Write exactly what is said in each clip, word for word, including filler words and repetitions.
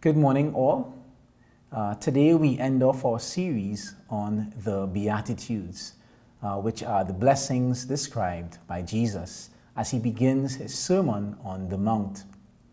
Good morning, all. Uh, today we end off our series on the Beatitudes, uh, which are the blessings described by Jesus as he begins his Sermon on the Mount.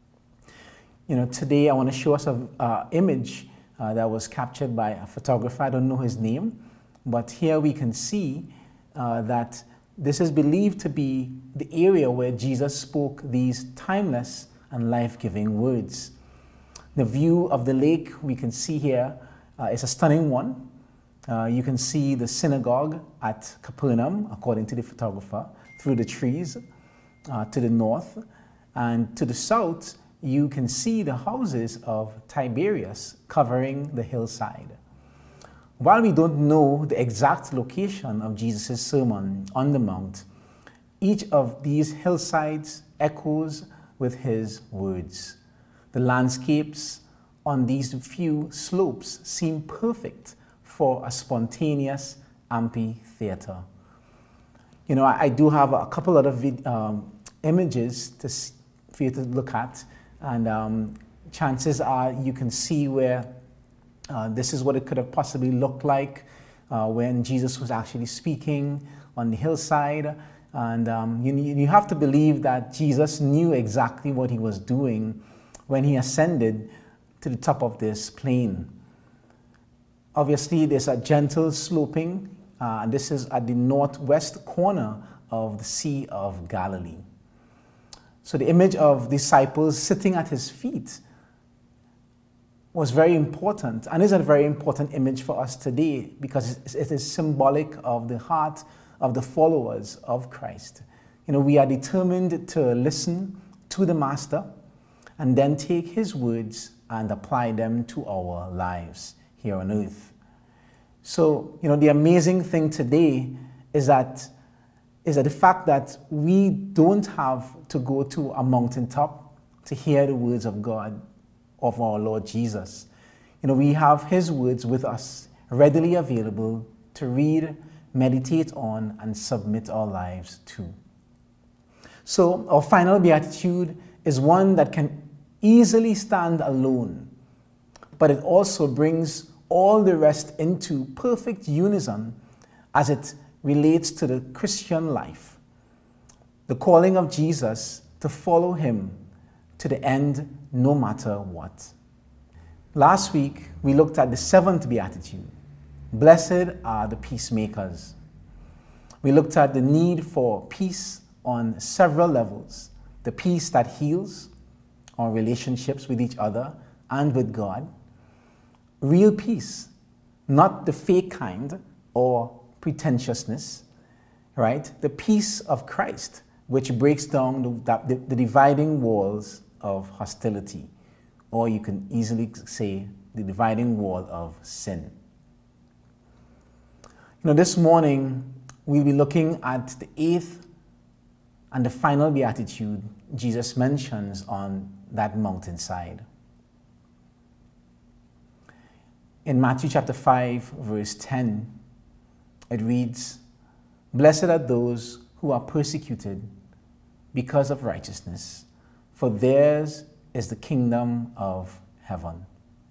You know, today I want to show us an uh, image uh, that was captured by a photographer. I don't know his name, but here we can see uh, that this is believed to be the area where Jesus spoke these timeless and life-giving words. The view of the lake we can see here uh, is a stunning one. Uh, you can see the synagogue at Capernaum, according to the photographer, through the trees uh, to the north. And to the south, you can see the houses of Tiberias covering the hillside. While we don't know the exact location of Jesus' Sermon on the Mount, each of these hillsides echoes with his words. The landscapes on these few slopes seem perfect for a spontaneous amphitheater. You know, I, I do have a couple other vid, um, images to, for you to look at, and um, chances are you can see where uh, this is what it could have possibly looked like uh, when Jesus was actually speaking on the hillside. And um, you, you have to believe that Jesus knew exactly what he was doing when he ascended to the top of this plain. Obviously, there's a gentle sloping, uh, and this is at the northwest corner of the Sea of Galilee. So the image of disciples sitting at his feet was very important, and is a very important image for us today because it is symbolic of the heart of the followers of Christ. You know, we are determined to listen to the Master and then take his words and apply them to our lives here on earth. So, you know, the amazing thing today is that, is that the fact that we don't have to go to a mountaintop to hear the words of God, of our Lord Jesus. You know, we have his words with us, readily available to read, meditate on, and submit our lives to. So, our final beatitude is one that can easily stand alone, but it also brings all the rest into perfect unison as it relates to the Christian life. The calling of Jesus to follow him to the end, no matter what. Last week, we looked at the seventh beatitude. Blessed are the peacemakers. We looked at the need for peace on several levels. The peace that heals our relationships with each other and with God. Real peace, not the fake kind or pretentiousness, right? The peace of Christ, which breaks down the, the, the dividing walls of hostility, or you can easily say the dividing wall of sin. You know, this morning we'll be looking at the eighth and the final beatitude Jesus mentions on that mountainside. In Matthew chapter five, verse ten, it reads, "Blessed are those who are persecuted because of righteousness, for theirs is the kingdom of heaven."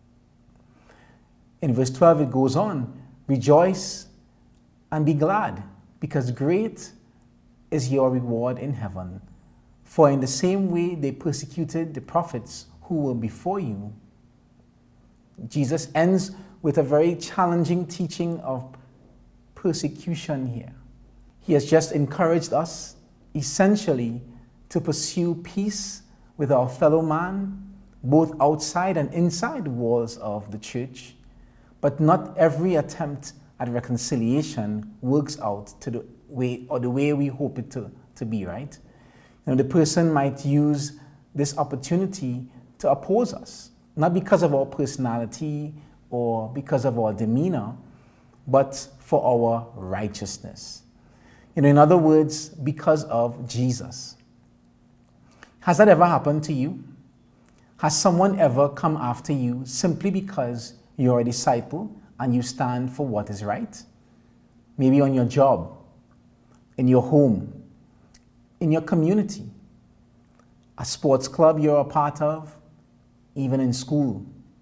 In verse twelve, it goes on, "Rejoice and be glad, because great is your reward in heaven. For in the same way they persecuted the prophets who were before you." Jesus ends with a very challenging teaching of persecution here. He has just encouraged us, essentially, to pursue peace with our fellow man, both outside and inside the walls of the church. But not every attempt at reconciliation works out to the way or the way we hope it to, to be, right? You know, the person might use this opportunity to oppose us, not because of our personality or because of our demeanor, but for our righteousness. You know, in other words, because of Jesus. Has that ever happened to you? Has someone ever come after you simply because you're a disciple and you stand for what is right? Maybe on your job, in your home, in your community, a sports club you're a part of, even in school,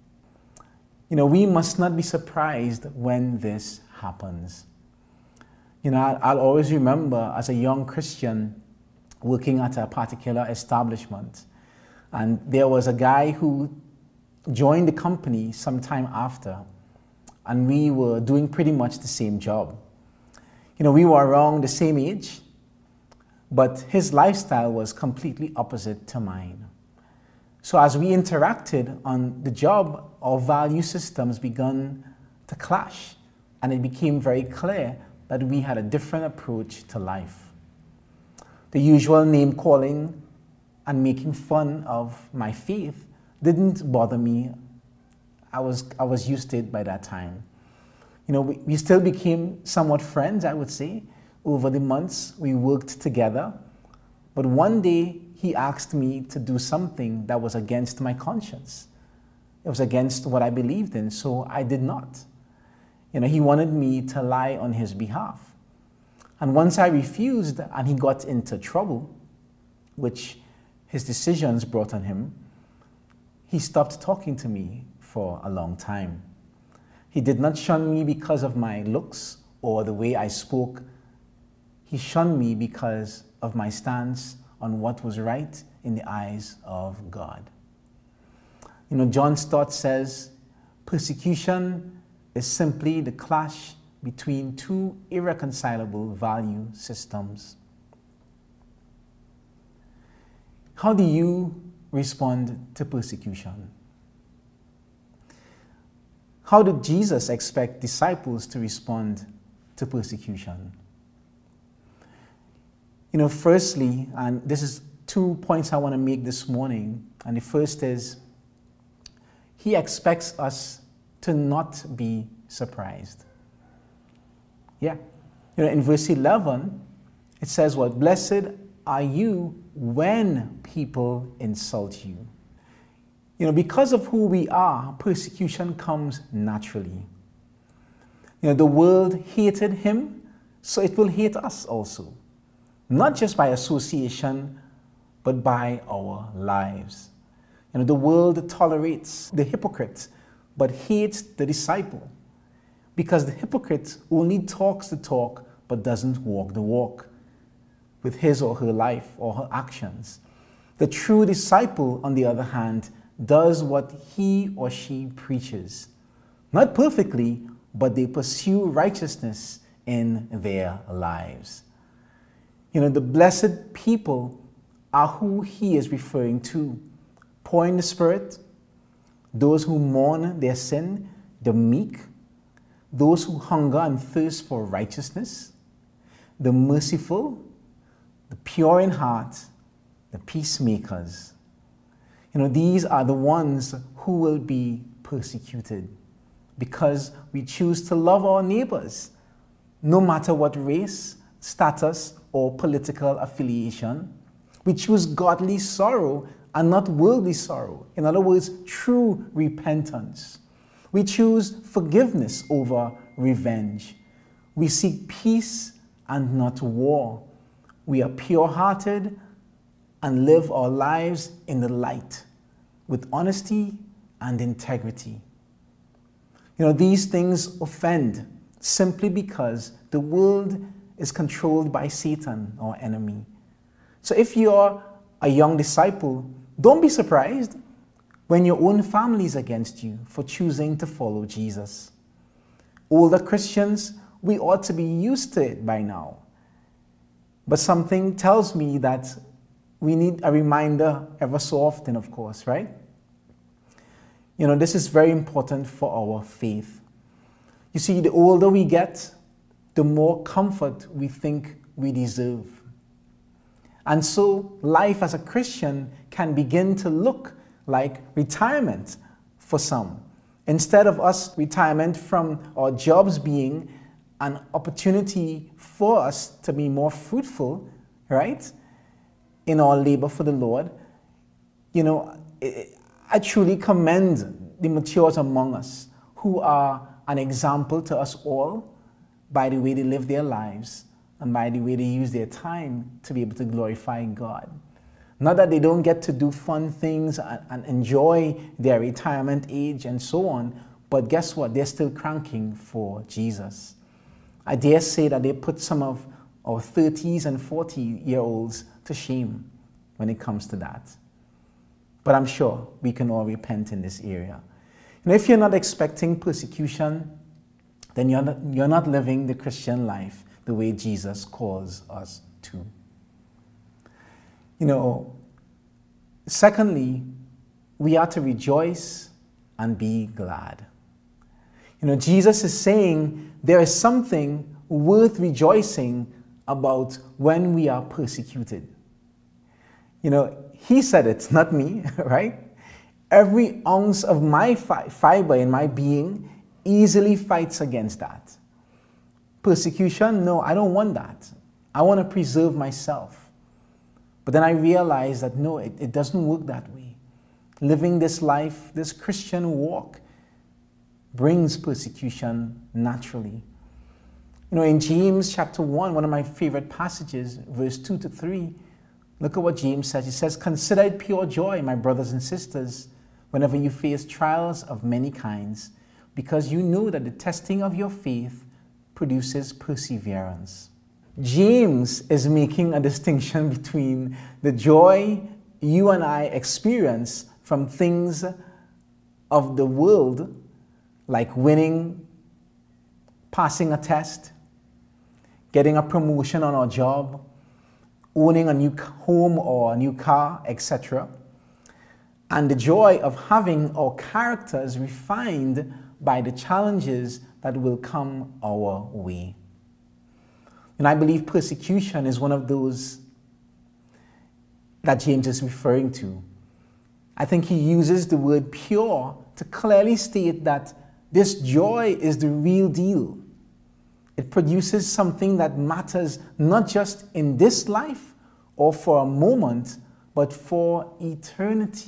You know, we must not be surprised when this happens. You know, I'll, I'll always remember as a young Christian working at a particular establishment, and there was a guy who joined the company sometime after, and we were doing pretty much the same job. You know, we were around the same age, but his lifestyle was completely opposite to mine. So as we interacted on the job, our value systems began to clash, and it became very clear that we had a different approach to life. The usual name calling and making fun of my faith didn't bother me. I was, I was used to it by that time. You know, we, we still became somewhat friends, I would say. Over the months, we worked together. But one day, he asked me to do something that was against my conscience. It was against what I believed in, so I did not. You know, he wanted me to lie on his behalf. And once I refused and he got into trouble, which his decisions brought on him, he stopped talking to me for a long time. He did not shun me because of my looks or the way I spoke. He shunned me because of my stance on what was right in the eyes of God. You know, John Stott says, persecution is simply the clash between two irreconcilable value systems. How do you respond to persecution? How did Jesus expect disciples to respond to persecution? You know, firstly, and this is two points I want to make this morning, and the first is, he expects us to not be surprised. Yeah. You know, in verse eleven, it says what? Blessed are you when people insult you. You know, because of who we are, persecution comes naturally. You know, the world hated him, so it will hate us also. Not just by association, but by our lives. You know, the world tolerates the hypocrite, but hates the disciple. Because the hypocrite only talks the talk, but doesn't walk the walk with his or her life or her actions. The true disciple, on the other hand, does what he or she preaches. Not perfectly, but they pursue righteousness in their lives. You know, the blessed people are who he is referring to. Poor in the spirit, those who mourn their sin, the meek, those who hunger and thirst for righteousness, the merciful, the pure in heart, the peacemakers. You know, these are the ones who will be persecuted because we choose to love our neighbors, no matter what race, status, or political affiliation. We choose godly sorrow and not worldly sorrow. In other words, true repentance. We choose forgiveness over revenge. We seek peace and not war. We are pure-hearted and live our lives in the light with honesty and integrity. You know, these things offend simply because the world is controlled by Satan, our enemy. So if you're a young disciple, don't be surprised when your own family is against you for choosing to follow Jesus. Older Christians, we ought to be used to it by now. But something tells me that we need a reminder ever so often, of course, right? You know, this is very important for our faith. You see, the older we get, the more comfort we think we deserve. And so life as a Christian can begin to look like retirement for some. Instead of us retirement from our jobs being an opportunity for us to be more fruitful, right, in our labor for the Lord, you know, I truly commend the matures among us who are an example to us all by the way they live their lives and by the way they use their time to be able to glorify God. Not that they don't get to do fun things and, and enjoy their retirement age and so on, but guess what? They're still cranking for Jesus. I dare say that they put some of our thirties and forty-year-olds to shame when it comes to that. But I'm sure we can all repent in this area. And if you're not expecting persecution, then you're not, you're not living the Christian life the way Jesus calls us to. You know, secondly, we are to rejoice and be glad. You know, Jesus is saying there is something worth rejoicing about when we are persecuted. You know, he said it, not me, right? Every ounce of my fi- fiber in my being easily fights against that. Persecution, no, I don't want that. I want to preserve myself. But then I realized that no, it, it doesn't work that way. Living this life, this Christian walk, brings persecution naturally. You know, in James chapter one, one of my favorite passages, verse two to three, look at what James says. He says, "Consider it pure joy, my brothers and sisters, whenever you face trials of many kinds, because you know that the testing of your faith produces perseverance." James is making a distinction between the joy you and I experience from things of the world, like winning, passing a test, getting a promotion on our job, owning a new home or a new car, et cetera, and the joy of having our characters refined by the challenges that will come our way. And I believe persecution is one of those that James is referring to. I think he uses the word pure to clearly state that this joy is the real deal. It produces something that matters not just in this life or for a moment, but for eternity.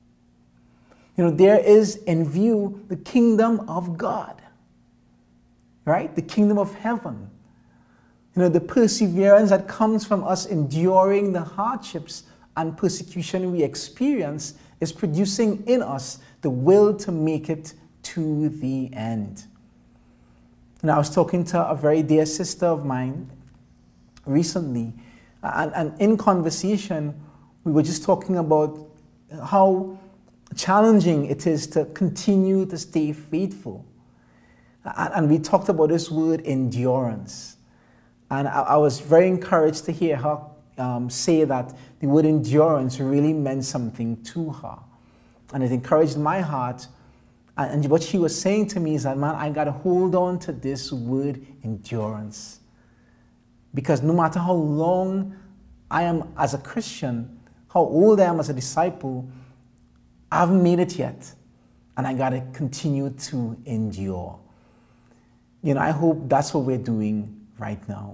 You know, there is in view the kingdom of God, right? The kingdom of heaven. You know, the perseverance that comes from us enduring the hardships and persecution we experience is producing in us the will to make it to the end. And I was talking to a very dear sister of mine recently, and, and in conversation, we were just talking about how challenging it is to continue to stay faithful. And, and we talked about this word endurance. And I, I was very encouraged to hear her um, say that the word endurance really meant something to her. And it encouraged my heart. And, and what she was saying to me is that, man, I got to hold on to this word endurance. Because no matter how long I am as a Christian, how old I am as a disciple, I haven't made it yet. And I got to continue to endure. You know, I hope that's what we're doing right now.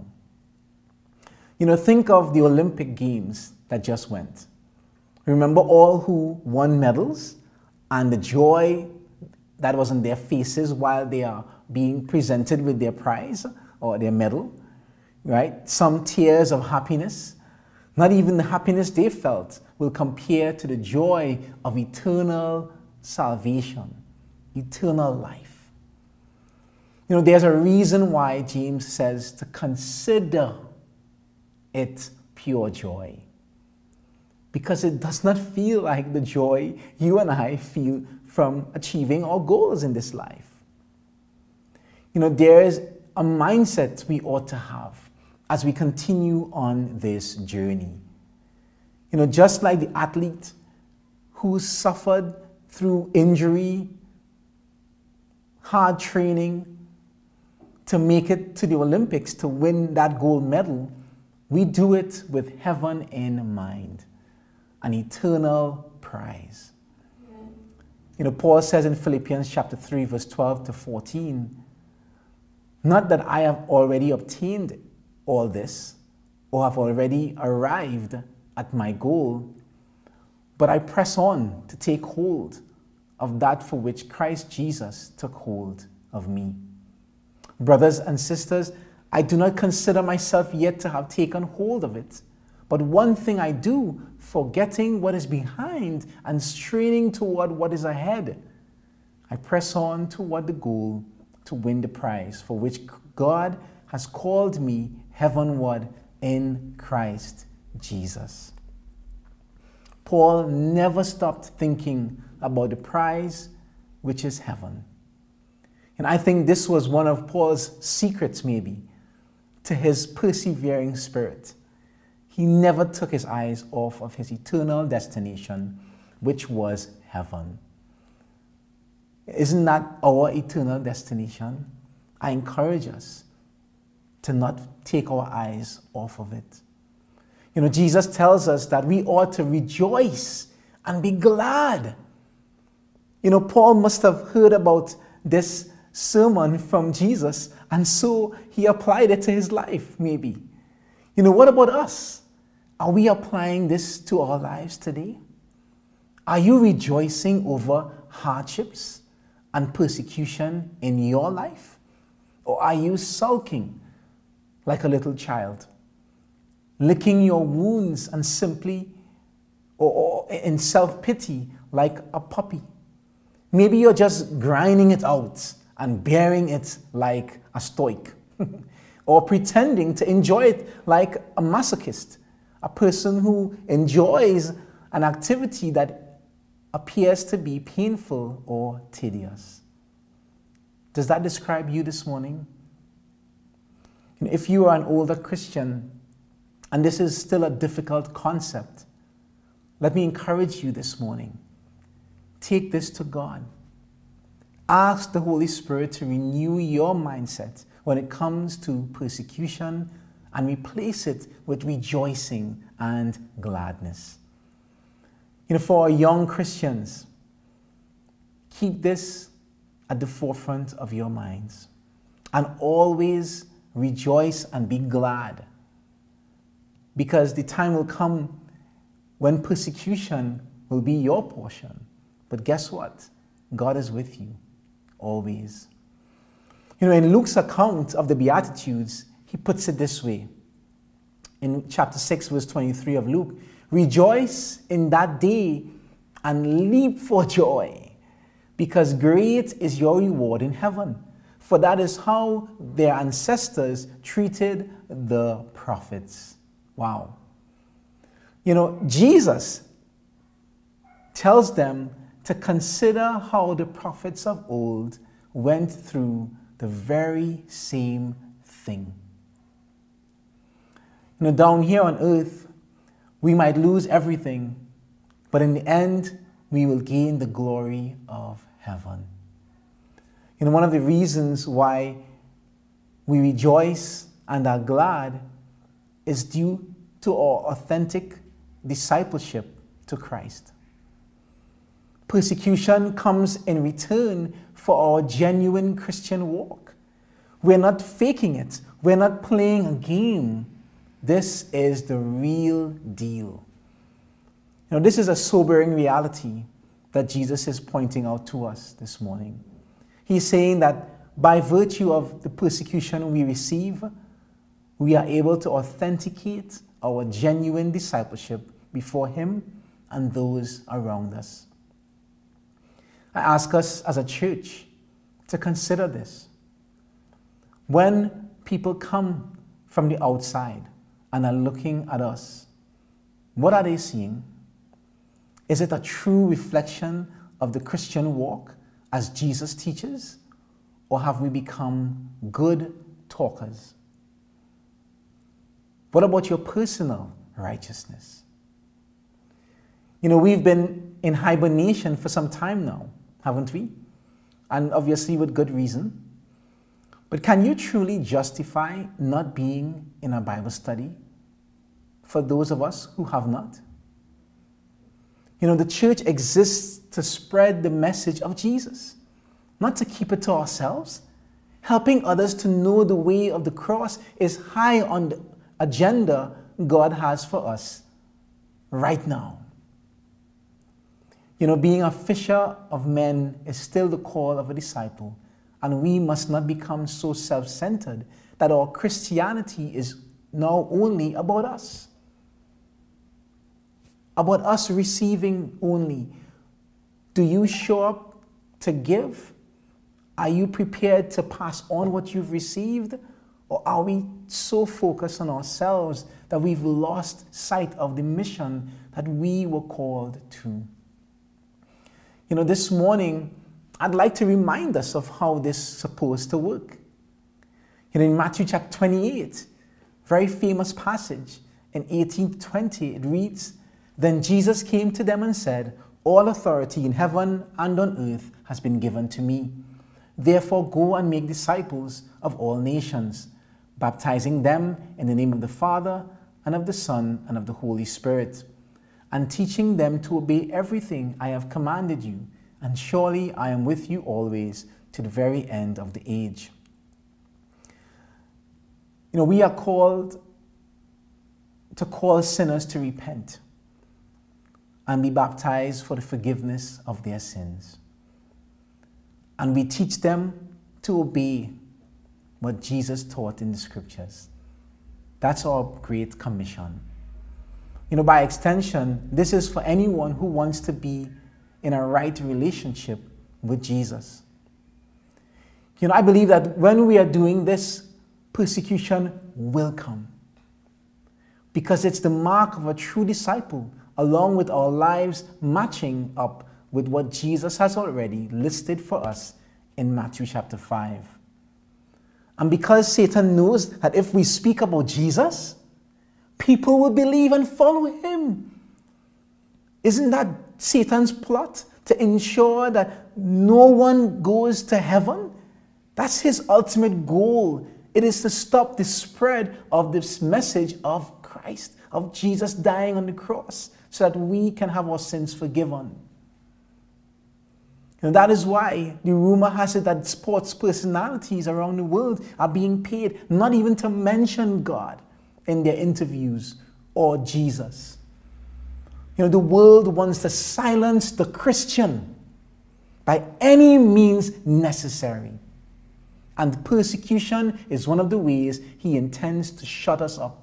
You know, think of the Olympic Games that just went. Remember all who won medals and the joy that was on their faces while they are being presented with their prize or their medal, right? Some tears of happiness. Not even the happiness they felt will compare to the joy of eternal salvation, eternal life. You know, there's a reason why James says to consider it pure joy. Because it does not feel like the joy you and I feel from achieving our goals in this life. You know, there is a mindset we ought to have as we continue on this journey. You know, just like the athlete who suffered through injury, hard training, to make it to the Olympics, to win that gold medal, we do it with heaven in mind, an eternal prize. You know, Paul says in Philippians chapter three, verse twelve to fourteen, not that I have already obtained all this, or have already arrived at my goal, but I press on to take hold of that for which Christ Jesus took hold of me. Brothers and sisters, I do not consider myself yet to have taken hold of it. But one thing I do, forgetting what is behind and straining toward what is ahead, I press on toward the goal to win the prize for which God has called me heavenward in Christ Jesus. Paul never stopped thinking about the prize, which is heaven. And I think this was one of Paul's secrets, maybe, to his persevering spirit. He never took his eyes off of his eternal destination, which was heaven. Isn't that our eternal destination? I encourage us to not take our eyes off of it. You know, Jesus tells us that we ought to rejoice and be glad. You know, Paul must have heard about this sermon from Jesus, and so he applied it to his life, maybe. You know, what about us? Are we applying this to our lives today? Are you rejoicing over hardships and persecution in your life? Or are you sulking like a little child, licking your wounds and simply, or, or in self-pity like a puppy? Maybe you're just grinding it out and bearing it like a stoic, or pretending to enjoy it like a masochist, a person who enjoys an activity that appears to be painful or tedious. Does that describe you this morning? If you are an older Christian and this is still a difficult concept, let me encourage you this morning. Take this to God. Ask the Holy Spirit to renew your mindset when it comes to persecution and replace it with rejoicing and gladness. You know, for our young Christians, keep this at the forefront of your minds and always rejoice and be glad, because the time will come when persecution will be your portion. But guess what? God is with you always. You know, in Luke's account of the Beatitudes, he puts it this way. In chapter six, verse twenty-three of Luke, rejoice in that day and leap for joy, because great is your reward in heaven. For that is how their ancestors treated the prophets. Wow. You know, Jesus tells them to consider how the prophets of old went through the very same thing. You know, down here on earth, we might lose everything, but in the end, we will gain the glory of heaven. You know, one of the reasons why we rejoice and are glad is due to our authentic discipleship to Christ. Persecution comes in return for our genuine Christian walk. We're not faking it. We're not playing a game. This is the real deal. You know, this is a sobering reality that Jesus is pointing out to us this morning. He's saying that by virtue of the persecution we receive, we are able to authenticate our genuine discipleship before Him and those around us. I ask us as a church to consider this. When people come from the outside and are looking at us, what are they seeing? Is it a true reflection of the Christian walk as Jesus teaches? Or have we become good talkers? What about your personal righteousness? You know, we've been in hibernation for some time now, haven't we? And obviously with good reason. But can you truly justify not being in a Bible study for those of us who have not? You know, the church exists to spread the message of Jesus, not to keep it to ourselves. Helping others to know the way of the cross is high on the agenda God has for us right now. You know, being a fisher of men is still the call of a disciple, and we must not become so self-centered that our Christianity is now only about us. About us receiving only. Do you show up to give? Are you prepared to pass on what you've received? Or are we so focused on ourselves that we've lost sight of the mission that we were called to? You know, this morning, I'd like to remind us of how this is supposed to work. You know, in Matthew chapter twenty-eight, very famous passage, in eighteen to twenty, it reads, "Then Jesus came to them and said, 'All authority in heaven and on earth has been given to me. Therefore go and make disciples of all nations, baptizing them in the name of the Father and of the Son and of the Holy Spirit, and teaching them to obey everything I have commanded you. And surely I am with you always to the very end of the age.'" You know, we are called to call sinners to repent and be baptized for the forgiveness of their sins. And we teach them to obey what Jesus taught in the scriptures. That's our great commission. You know, by extension, this is for anyone who wants to be in a right relationship with Jesus. You know, I believe that when we are doing this, persecution will come, because it's the mark of a true disciple, along with our lives matching up with what Jesus has already listed for us in Matthew chapter five. And because Satan knows that if we speak about Jesus, people will believe and follow him. Isn't that Satan's plot, to ensure that no one goes to heaven? That's his ultimate goal. It is to stop the spread of this message of Christ, of Jesus dying on the cross, so that we can have our sins forgiven. And that is why the rumor has it that sports personalities around the world are being paid not even to mention God in their interviews or Jesus. You know, the world wants to silence the Christian by any means necessary. And persecution is one of the ways he intends to shut us up.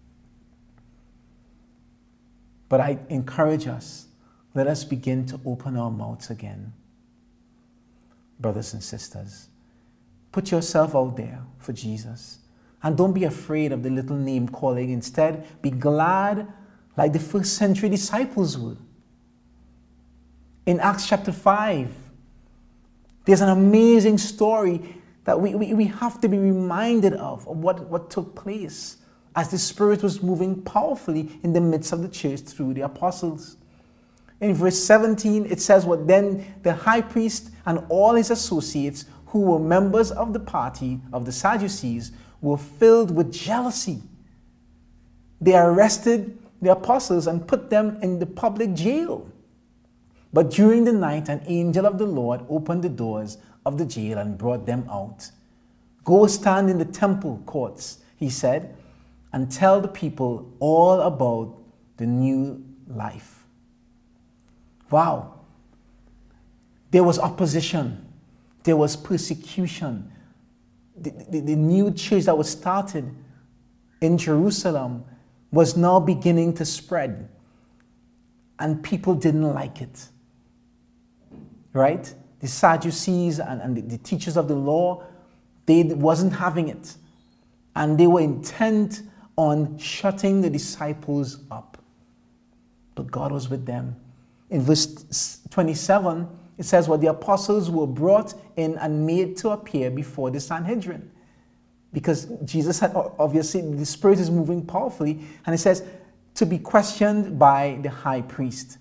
But I encourage us, let us begin to open our mouths again. Brothers and sisters, put yourself out there for Jesus. And don't be afraid of the little name calling. Instead, be glad like the first century disciples were. In Acts chapter five, there's an amazing story that we, we, we have to be reminded of, of what, what took place as the Spirit was moving powerfully in the midst of the church through the apostles. In verse seventeen, it says, "What then the high priest and all his associates, who were members of the party of the Sadducees, were filled with jealousy. They arrested the apostles and put them in the public jail. But during the night, an angel of the Lord opened the doors of the jail and brought them out. 'Go stand in the temple courts,' he said, 'and tell the people all about the new life.'" Wow. There was opposition. There was persecution. The, the, the new church that was started in Jerusalem was now beginning to spread. And people didn't like it. Right? The Sadducees and, and the, the teachers of the law, they wasn't having it. And they were intent on shutting the disciples up. But God was with them. In verse twenty-seven, it says, "What the apostles were brought in and made to appear before the Sanhedrin." Because Jesus had, obviously, the Spirit is moving powerfully. And it says, to be questioned by the high priest.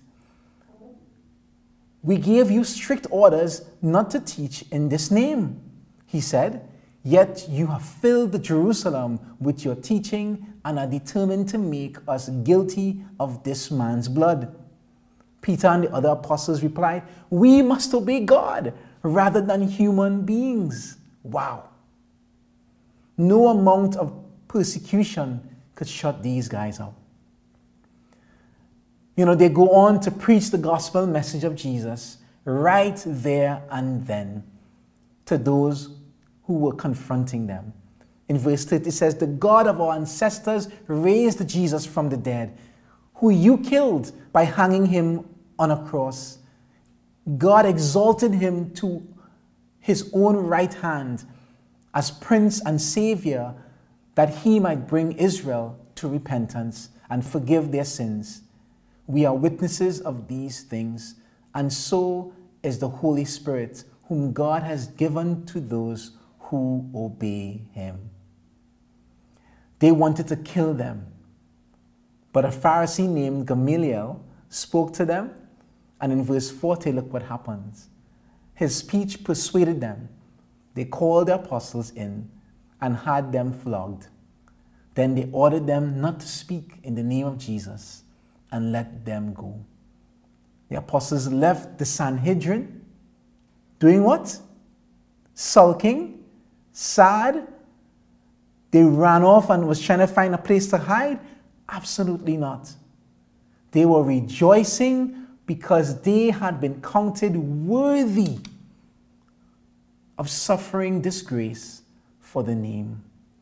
"We gave you strict orders not to teach in this name," he said. "Yet you have filled Jerusalem with your teaching and are determined to make us guilty of this man's blood." Peter and the other apostles replied, "We must obey God rather than human beings." Wow. No amount of persecution could shut these guys up. You know, they go on to preach the gospel message of Jesus right there and then to those who were confronting them. In verse thirty, it says, "The God of our ancestors raised Jesus from the dead, who you killed by hanging him on a cross. God exalted him to his own right hand as Prince and Savior, that he might bring Israel to repentance and forgive their sins. We are witnesses of these things, and so is the Holy Spirit, whom God has given to those who obey him. They wanted to kill them, but a Pharisee named Gamaliel spoke to them, and in verse forty, look what happens. His speech persuaded them. They called the apostles in and had them flogged. Then they ordered them not to speak in the name of Jesus and let them go. The apostles left the Sanhedrin doing what? Sulking, sad. They ran off and was trying to find a place to hide? Absolutely not. They were rejoicing because they had been counted worthy of suffering disgrace for the name.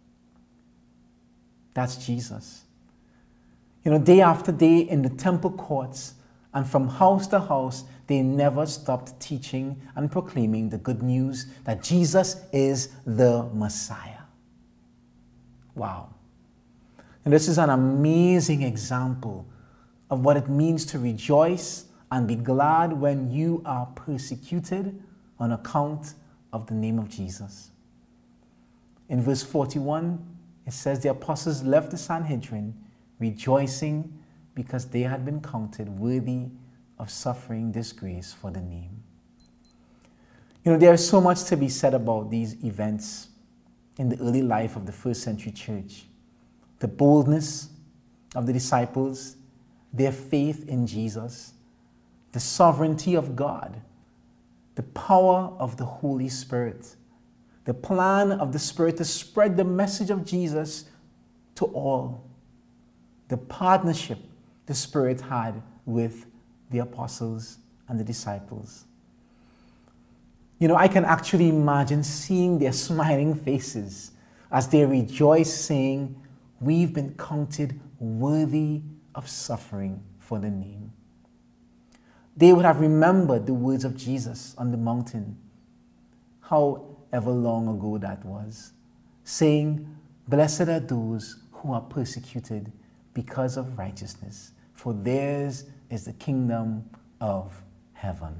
That's Jesus. You know, day after day in the temple courts and from house to house, they never stopped teaching and proclaiming the good news that Jesus is the Messiah. Wow. And this is an amazing example of what it means to rejoice and be glad when you are persecuted on account of the name of Jesus. In verse forty-one, it says the apostles left the Sanhedrin rejoicing because they had been counted worthy of suffering disgrace for the name. You know, there is so much to be said about these events in the early life of the first century church. The boldness of the disciples, their faith in Jesus, the sovereignty of God, the power of the Holy Spirit, the plan of the Spirit to spread the message of Jesus to all, the partnership the Spirit had with the apostles and the disciples. You know, I can actually imagine seeing their smiling faces as they rejoice, saying, "We've been counted worthy of suffering for the name." They would have remembered the words of Jesus on the mountain, however long ago that was, saying, "Blessed are those who are persecuted because of righteousness, for theirs is the kingdom of heaven."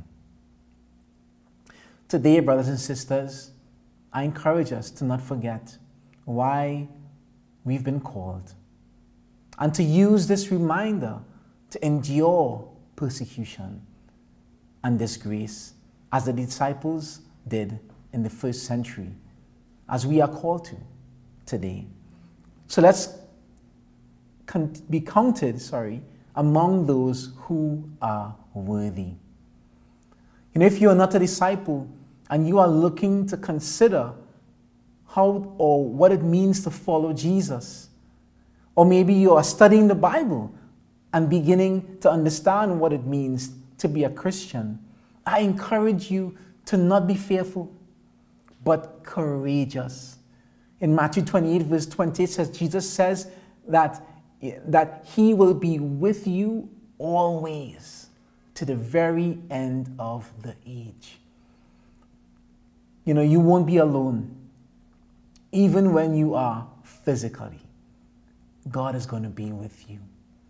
Today, brothers and sisters, I encourage us to not forget why we've been called and to use this reminder to endure persecution and disgrace as the disciples did in the first century, as we are called to today. So let's be counted, sorry, among those who are worthy. You know, if you are not a disciple and you are looking to consider how or what it means to follow Jesus, or maybe you are studying the Bible and beginning to understand what it means to be a Christian, I encourage you to not be fearful, but courageous. In Matthew twenty-eight, verse twenty, it says, Jesus says that, that he will be with you always to the very end of the age. You know, you won't be alone. Even when you are physically, God is going to be with you.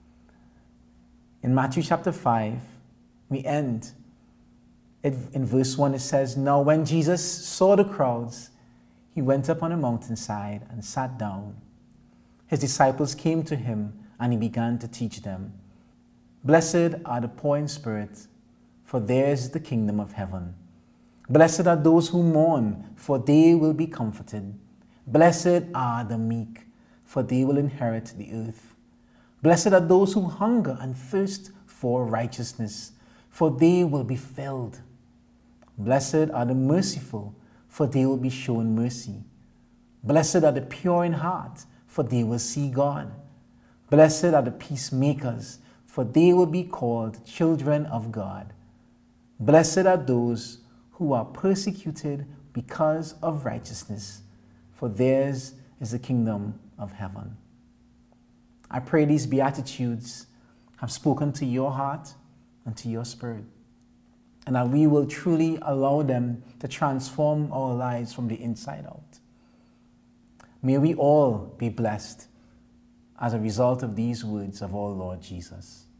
In Matthew chapter five, we end. It, in verse one, it says, "Now when Jesus saw the crowds, he went up on a mountainside and sat down. His disciples came to him, and he began to teach them. 'Blessed are the poor in spirit, for theirs is the kingdom of heaven. Blessed are those who mourn, for they will be comforted. Blessed are the meek, for they will inherit the earth. Blessed are those who hunger and thirst for righteousness, for they will be filled. Blessed are the merciful, for they will be shown mercy. Blessed are the pure in heart, for they will see God. Blessed are the peacemakers, for they will be called children of God. Blessed are those who are persecuted because of righteousness, for theirs is the kingdom of heaven.'" I pray these Beatitudes have spoken to your heart and to your spirit. and that we will truly allow them to transform our lives from the inside out. May we all be blessed as a result of these words of our Lord Jesus.